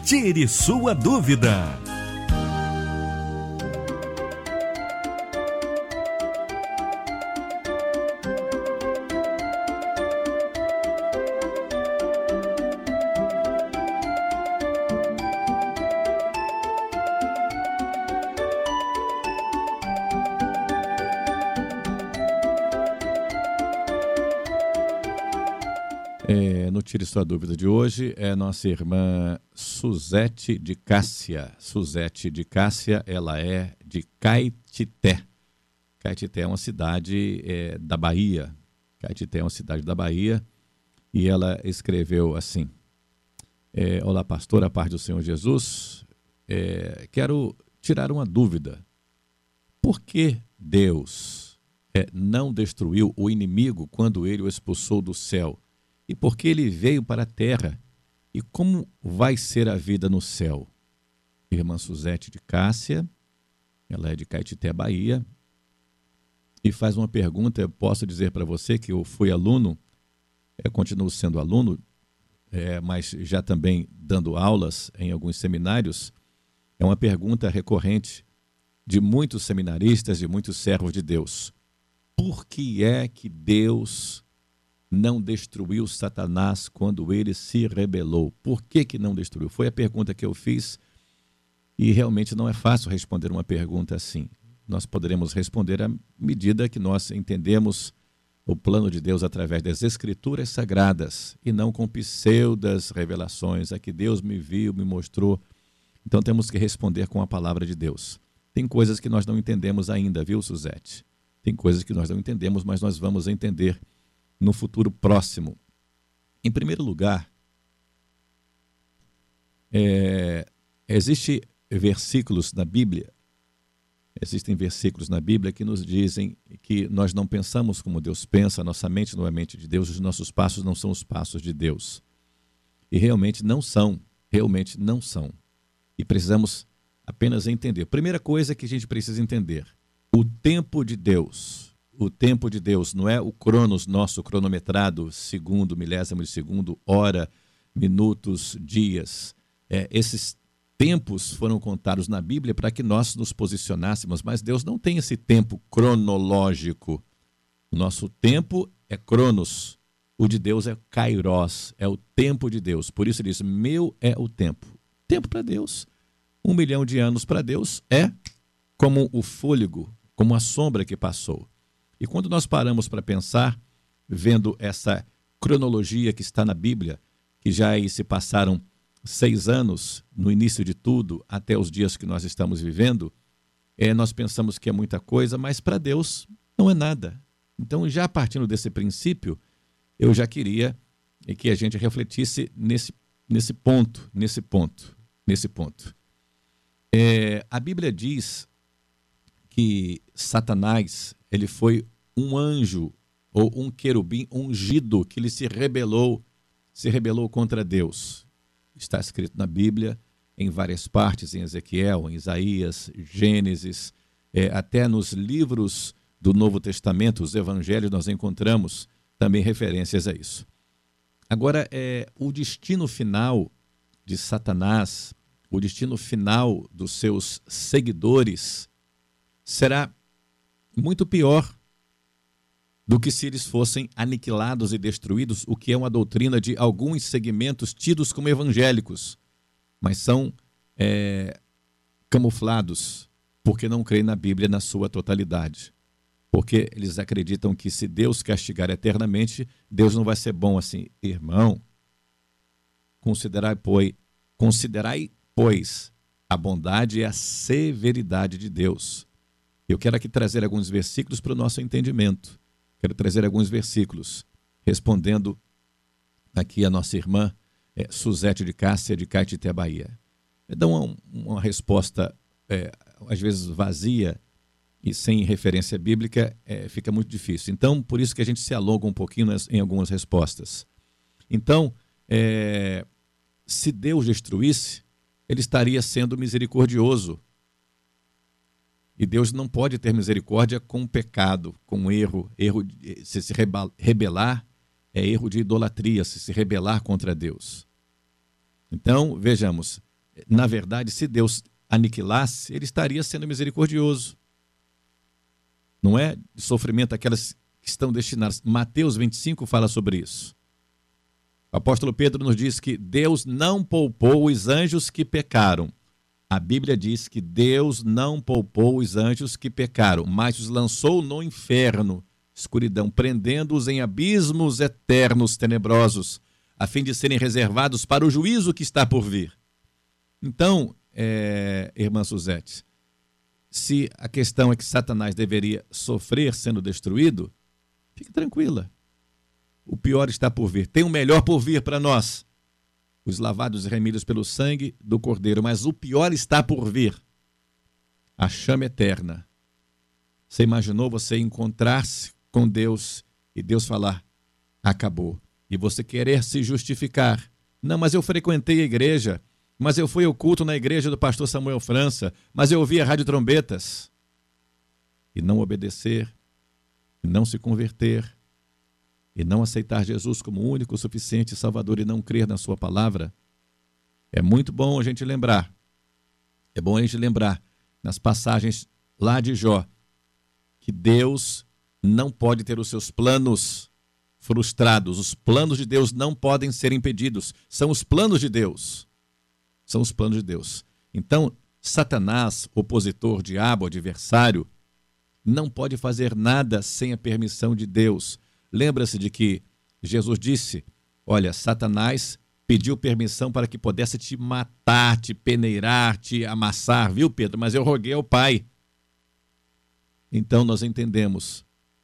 Tire sua dúvida. No Tire Sua Dúvida de hoje é nossa irmã Suzete de Cássia. Suzete de Cássia, ela é de Caetité. Caetité é uma cidade da Bahia. Caetité é uma cidade da Bahia. E ela escreveu assim: Olá, pastor, a paz do Senhor Jesus. Quero tirar uma dúvida. Por que Deus não destruiu o inimigo quando ele o expulsou do céu? E por que ele veio para a terra? E como vai ser a vida no céu? Irmã Suzete de Cássia, ela é de Caetité, Bahia, e faz uma pergunta. Eu posso dizer para você que eu fui aluno, continuo sendo aluno, mas já também dando aulas em alguns seminários. É uma pergunta recorrente de muitos seminaristas, de muitos servos de Deus. Por que é que Deus não destruiu Satanás quando ele se rebelou? Por que não destruiu? Foi a pergunta que eu fiz, e realmente não é fácil responder uma pergunta assim. Nós poderemos responder à medida que nós entendemos o plano de Deus através das Escrituras Sagradas e não com pseudas revelações. É que Deus me viu, me mostrou. Então temos que responder com a palavra de Deus. Tem coisas que nós não entendemos ainda, viu, Suzete? Tem coisas que nós não entendemos, mas nós vamos entender no futuro próximo. Em primeiro lugar, existem versículos na Bíblia que nos dizem que nós não pensamos como Deus pensa, nossa mente não é a mente de Deus, os nossos passos não são os passos de Deus. E realmente não são. E precisamos apenas entender. Primeira coisa que a gente precisa entender: o tempo de Deus. O tempo de Deus não é o cronos nosso, cronometrado, segundo, milésimo de segundo, hora, minutos, dias. Esses tempos foram contados na Bíblia para que nós nos posicionássemos, mas Deus não tem esse tempo cronológico. O nosso tempo é cronos, o de Deus é kairos, é o tempo de Deus. Por isso ele diz: meu é o tempo. Tempo para Deus, 1 milhão de anos para Deus é como o fôlego, como a sombra que passou. E quando nós paramos para pensar, vendo essa cronologia que está na Bíblia, que já aí se passaram 6 anos, no início de tudo, até os dias que nós estamos vivendo, nós pensamos que é muita coisa, mas para Deus não é nada. Então, já partindo desse princípio, eu já queria que a gente refletisse nesse ponto. A Bíblia diz que Satanás, ele foi um anjo ou um querubim ungido que ele se rebelou contra Deus. Está escrito na Bíblia, em várias partes, em Ezequiel, em Isaías, Gênesis, até nos livros do Novo Testamento, os evangelhos, nós encontramos também referências a isso. Agora, o destino final de Satanás, o destino final dos seus seguidores, será muito pior do que se eles fossem aniquilados e destruídos, o que é uma doutrina de alguns segmentos tidos como evangélicos, mas são camuflados porque não creem na Bíblia na sua totalidade. Porque eles acreditam que se Deus castigar eternamente, Deus não vai ser bom assim. Irmão, considerai, pois, a bondade e a severidade de Deus. Eu quero aqui trazer alguns versículos para o nosso entendimento. Quero trazer alguns versículos, respondendo aqui a nossa irmã Suzete de Cássia, de Caetité, Bahia. Dá uma resposta, às vezes vazia e sem referência bíblica, fica muito difícil. Então, por isso que a gente se alonga um pouquinho em algumas respostas. Então, se Deus destruísse, ele estaria sendo misericordioso. E Deus não pode ter misericórdia com o pecado, com o erro. Se rebelar é erro de idolatria, se rebelar contra Deus. Então, vejamos, Na verdade, se Deus aniquilasse, ele estaria sendo misericordioso. Não é de sofrimento aquelas que estão destinadas. Mateus 25 fala sobre isso. O apóstolo Pedro nos diz que Deus não poupou os anjos que pecaram. A Bíblia diz que Deus não poupou os anjos que pecaram, mas os lançou no inferno, escuridão, prendendo-os em abismos eternos tenebrosos, a fim de serem reservados para o juízo que está por vir. Então, irmã Suzete, se a questão é que Satanás deveria sofrer sendo destruído, fique tranquila. O pior está por vir. Tem o melhor por vir para nós. Os lavados e remidos pelo sangue do Cordeiro. Mas o pior está por vir. A chama eterna. Você imaginou você encontrar-se com Deus e Deus falar, acabou. E você querer se justificar. Não, mas eu frequentei a igreja. Mas eu fui ao culto na igreja do pastor Samuel França. Mas eu ouvi a Rádio Trombetas. E não obedecer. E não se converter. E não aceitar Jesus como único, suficiente Salvador e não crer na sua palavra. É muito bom a gente lembrar. É bom a gente lembrar nas passagens lá de Jó que Deus não pode ter os seus planos frustrados. Os planos de Deus não podem ser impedidos. São os planos de Deus. São os planos de Deus. Então, Satanás, opositor, diabo, adversário, não pode fazer nada sem a permissão de Deus. Lembra-se de que Jesus disse, olha, Satanás pediu permissão para que pudesse te matar, te peneirar, te amassar, viu, Pedro? Mas eu roguei ao Pai. Então nós entendemos.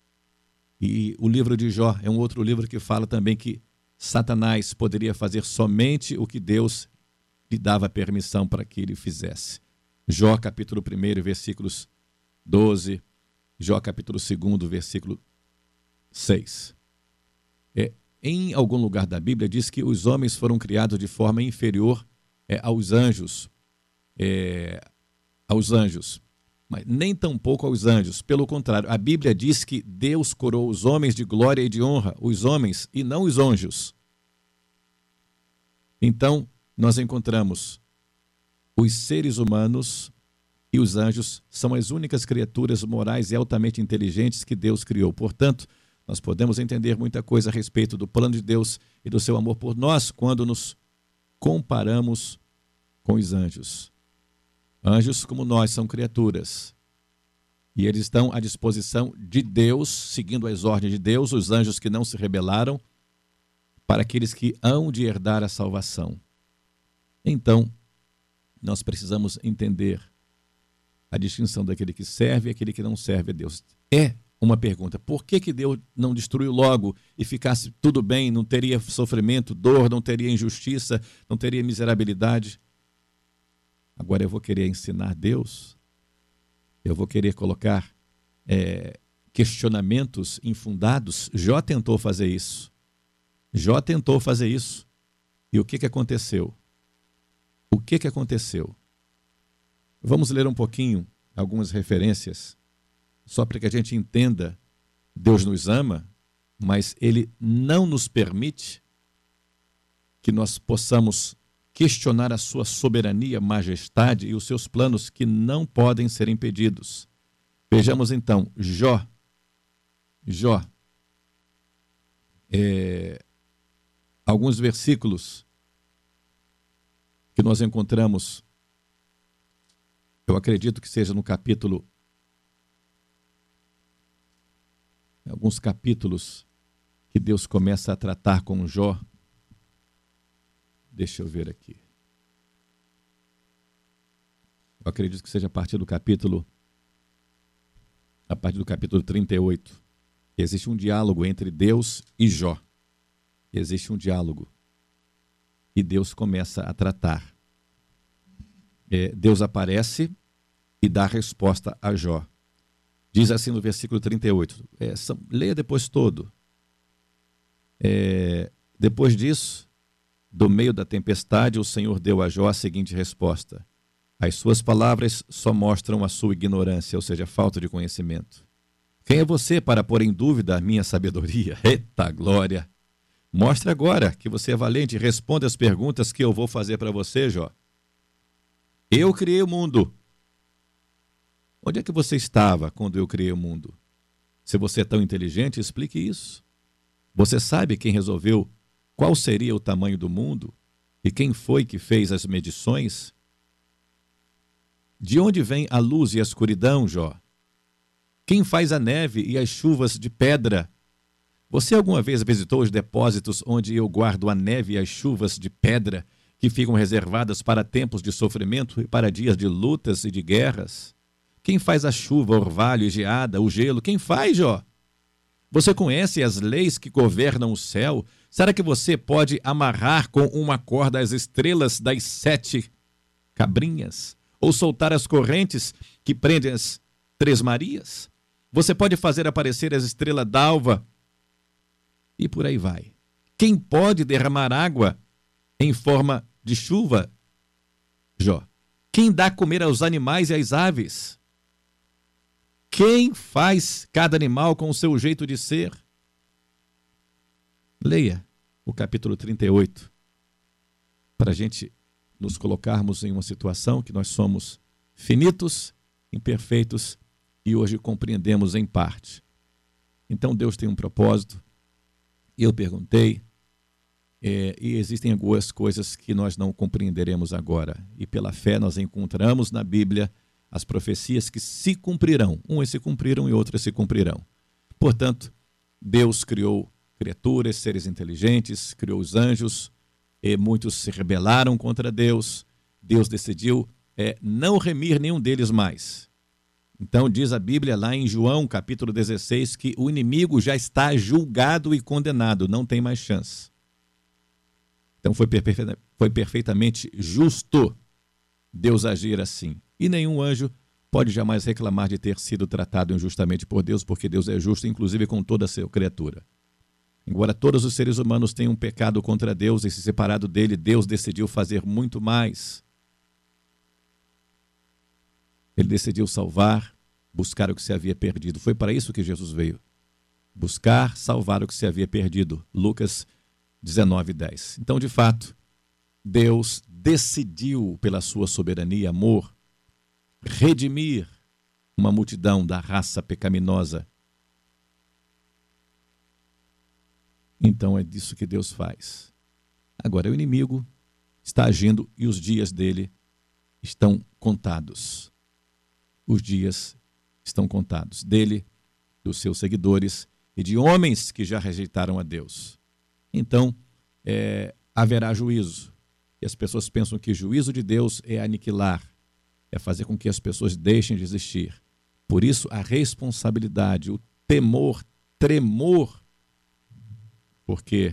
E o livro de Jó é um outro livro que fala também que Satanás poderia fazer somente o que Deus lhe dava permissão para que ele fizesse. Jó capítulo 1, versículos 12, Jó capítulo 2, versículo 6. Em algum lugar da Bíblia diz que os homens foram criados de forma inferior aos anjos. Mas nem tampouco aos anjos. Pelo contrário, a Bíblia diz que Deus coroou os homens de glória e de honra, os homens e não os anjos. Então, nós encontramos os seres humanos e os anjos são as únicas criaturas morais e altamente inteligentes que Deus criou. Portanto, nós podemos entender muita coisa a respeito do plano de Deus e do seu amor por nós quando nos comparamos com os anjos. Anjos, como nós, são criaturas. E eles estão à disposição de Deus, seguindo as ordens de Deus, os anjos que não se rebelaram, para aqueles que hão de herdar a salvação. Então, nós precisamos entender a distinção daquele que serve e aquele que não serve a Deus. Uma pergunta, por que Deus não destruiu logo e ficasse tudo bem, não teria sofrimento, dor, não teria injustiça, não teria miserabilidade? Agora eu vou querer ensinar Deus? Eu vou querer colocar questionamentos infundados? Jó tentou fazer isso. E o que aconteceu? O que aconteceu? Vamos ler um pouquinho, algumas referências, só para que a gente entenda. Deus nos ama, mas Ele não nos permite que nós possamos questionar a sua soberania, majestade e os seus planos que não podem ser impedidos. Vejamos então, Jó. Alguns versículos que nós encontramos, eu acredito que seja no capítulo, alguns capítulos que Deus começa a tratar com Jó. Deixa eu ver aqui. Eu acredito que seja a partir do capítulo 38. Existe um diálogo entre Deus e Jó. Existe um diálogo. E Deus começa a tratar. Deus aparece e dá a resposta a Jó. Diz assim no versículo 38. Leia depois todo. Depois disso, do meio da tempestade, o Senhor deu a Jó a seguinte resposta: as suas palavras só mostram a sua ignorância, ou seja, a falta de conhecimento. Quem é você para pôr em dúvida a minha sabedoria? Eita glória! Mostre agora que você é valente e responda as perguntas que eu vou fazer para você, Jó. Eu criei o mundo. Onde é que você estava quando eu criei o mundo? Se você é tão inteligente, explique isso. Você sabe quem resolveu qual seria o tamanho do mundo? E quem foi que fez as medições? De onde vem a luz e a escuridão, Jó? Quem faz a neve e as chuvas de pedra? Você alguma vez visitou os depósitos onde eu guardo a neve e as chuvas de pedra que ficam reservadas para tempos de sofrimento e para dias de lutas e de guerras? Quem faz a chuva, o orvalho e geada, o gelo? Quem faz, Jó? Você conhece as leis que governam o céu? Será que você pode amarrar com uma corda as estrelas das 7 cabrinhas? Ou soltar as correntes que prendem as 3 Marias? Você pode fazer aparecer as estrelas d'alva? E por aí vai. Quem pode derramar água em forma de chuva, Jó? Quem dá a comer aos animais e às aves? Quem faz cada animal com o seu jeito de ser? Leia o capítulo 38, para a gente nos colocarmos em uma situação que nós somos finitos, imperfeitos e hoje compreendemos em parte. Então Deus tem um propósito. Eu perguntei, e existem algumas coisas que nós não compreenderemos agora. E pela fé nós encontramos na Bíblia as profecias que se cumprirão. Umas se cumpriram e outras se cumprirão. Portanto, Deus criou criaturas, seres inteligentes, criou os anjos, e muitos se rebelaram contra Deus. Deus decidiu não remir nenhum deles mais. Então diz a Bíblia lá em João capítulo 16 que o inimigo já está julgado e condenado, não tem mais chance. Então foi perfeitamente justo Deus agir assim. E nenhum anjo pode jamais reclamar de ter sido tratado injustamente por Deus, porque Deus é justo, inclusive com toda a sua criatura. Embora todos os seres humanos tenham pecado contra Deus e se separado dele, Deus decidiu fazer muito mais. Ele decidiu salvar, buscar o que se havia perdido. Foi para isso que Jesus veio. Buscar, salvar o que se havia perdido. Lucas 19:10. Então, de fato, Deus decidiu, pela sua soberania e amor, redimir uma multidão da raça pecaminosa. Então é disso que Deus faz. Agora o inimigo está agindo e os dias dele estão contados. Os dias estão contados dele, dos seus seguidores e de homens que já rejeitaram a Deus. Então haverá juízo. E as pessoas pensam que o juízo de Deus é aniquilar, é fazer com que as pessoas deixem de existir. Por isso, a responsabilidade, o temor, tremor, porque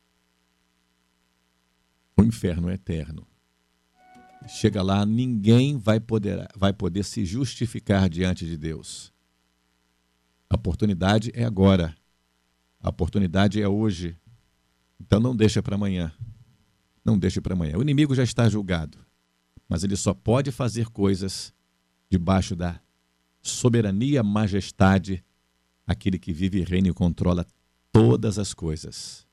o inferno é eterno. Chega lá, ninguém vai poder se justificar diante de Deus. A oportunidade é agora. A oportunidade é hoje. Então não deixa para amanhã. Não deixe para amanhã. O inimigo já está julgado, mas ele só pode fazer coisas debaixo da soberania, majestade, aquele que vive, reina e controla todas as coisas.